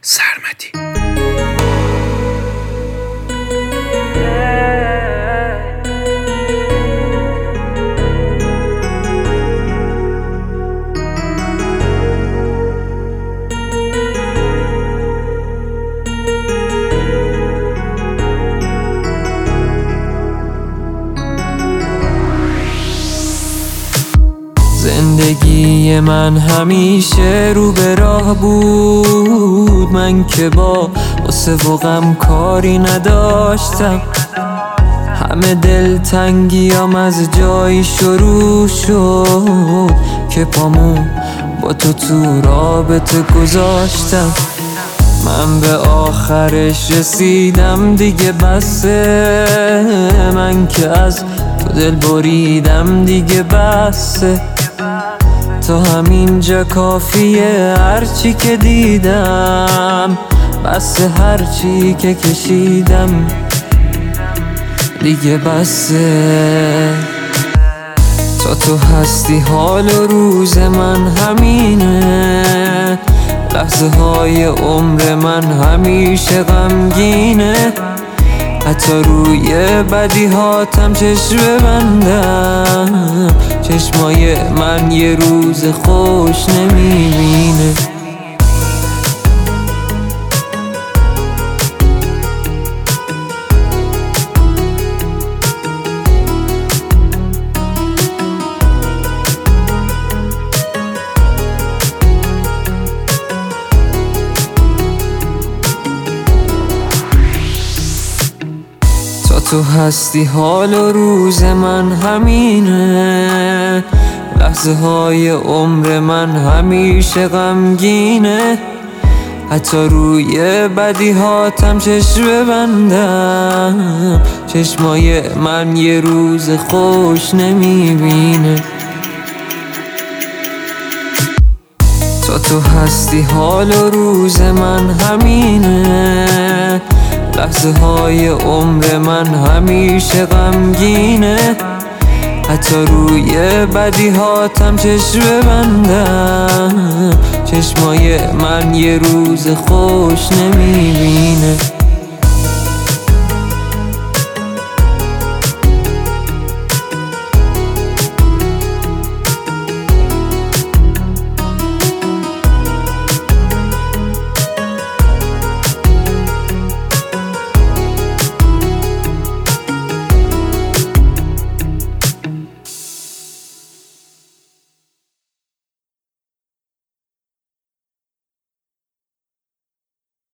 سرمدی. زندگی من همیشه رو به راه بود، من که با غصه و غم کاری نداشتم. همه دلتنگیام از جایی شروع شد که پامو با تو رابطه گذاشتم. من به آخرش رسیدم دیگه بسه، من که از تو دل بریدم دیگه بسه. تا همینجا کافیه، هرچی که دیدم بسه، هرچی که کشیدم دیگه بسه. تا تو هستی حال و روز من همینه، لحظه های عمر من همیشه غمگینه. حتی روی بدی هاتم چشم ببندم، چشمای من یه روز خوش نمیبینه. تو هستی حال و روز من همینه، لحظه های عمر من همیشه غمگینه. حتی روی بدی هاتم چشم ببندم، چشمای من یه روز خوش نمیبینه. تو هستی حال و روز من همینه، لحظه های عمر من همیشه غمگینه. حتی روی بدی هاتم چشم ببندم، چشمای من یه روز خوش نمیبینه.